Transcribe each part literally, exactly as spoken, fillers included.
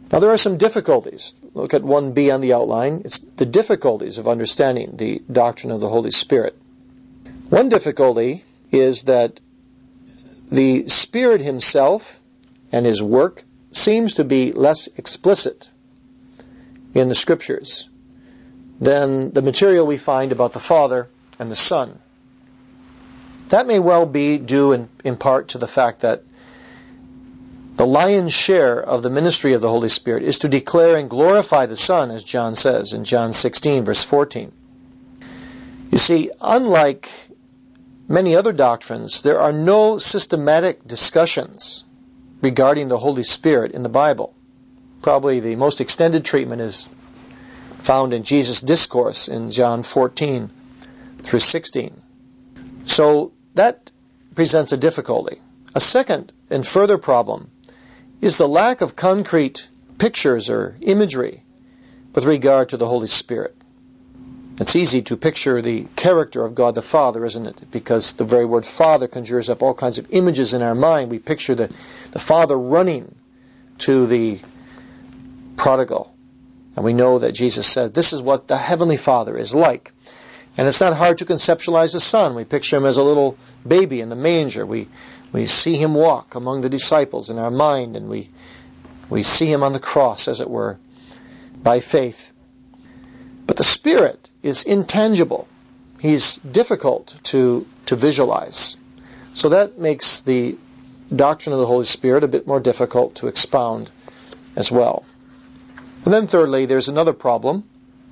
Now there are some difficulties. Look at one B on the outline. It's the difficulties of understanding the doctrine of the Holy Spirit. One difficulty is that the Spirit himself and his work seems to be less explicit in the Scriptures than the material we find about the Father and the Son. That may well be due in, in part to the fact that the lion's share of the ministry of the Holy Spirit is to declare and glorify the Son, as John says in John sixteen, verse fourteen. You see, unlike many other doctrines, there are no systematic discussions regarding the Holy Spirit in the Bible. Probably the most extended treatment is found in Jesus' discourse in John fourteen through sixteen. So that presents a difficulty. A second and further problem is the lack of concrete pictures or imagery with regard to the Holy Spirit. It's easy to picture the character of God the Father, isn't it? Because the very word Father conjures up all kinds of images in our mind. We picture the, the Father running to the prodigal. And we know that Jesus said, this is what the Heavenly Father is like. And it's not hard to conceptualize the Son. We picture him as a little baby in the manger. We we see him walk among the disciples in our mind, and we we see him on the cross, as it were, by faith. But the Spirit is intangible. He's difficult to, to visualize. So that makes the doctrine of the Holy Spirit a bit more difficult to expound as well. And then thirdly, there's another problem.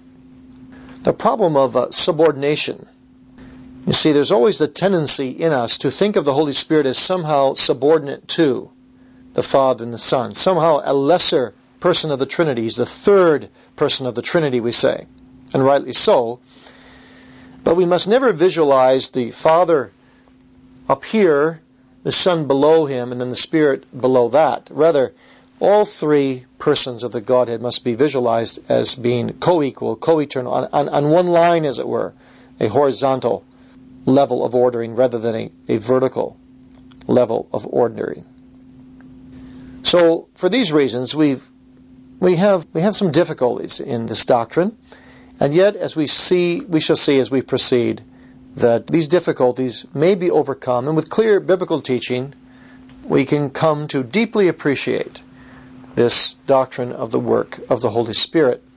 The problem of uh, subordination. You see, there's always the tendency in us to think of the Holy Spirit as somehow subordinate to the Father and the Son. Somehow a lesser person of the Trinity. He's the third person of the Trinity, we say. And rightly so. But we must never visualize the Father up here, the Son below him, and then the Spirit below that. Rather, all three persons of the Godhead must be visualized as being co-equal, co-eternal, on, on, on one line, as it were, a horizontal level of ordering rather than a, a vertical level of ordering. So, for these reasons, we've we have we have some difficulties in this doctrine, and yet, as we see, we shall see as we proceed that these difficulties may be overcome, and with clear biblical teaching, we can come to deeply appreciate this doctrine of the work of the Holy Spirit.